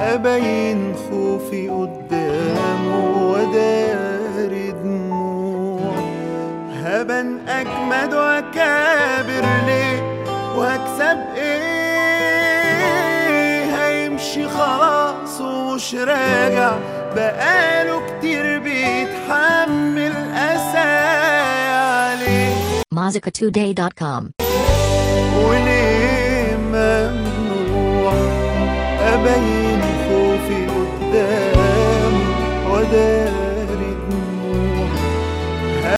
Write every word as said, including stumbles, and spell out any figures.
أبين خوفي قدامه وداري دموع، هبن أجمد وأكابر ليه وهكسب إيه؟ هيمشي خلاص ومش راجع، بقاله كتير بيتحمل أسايا عليه. Mozzica today dot com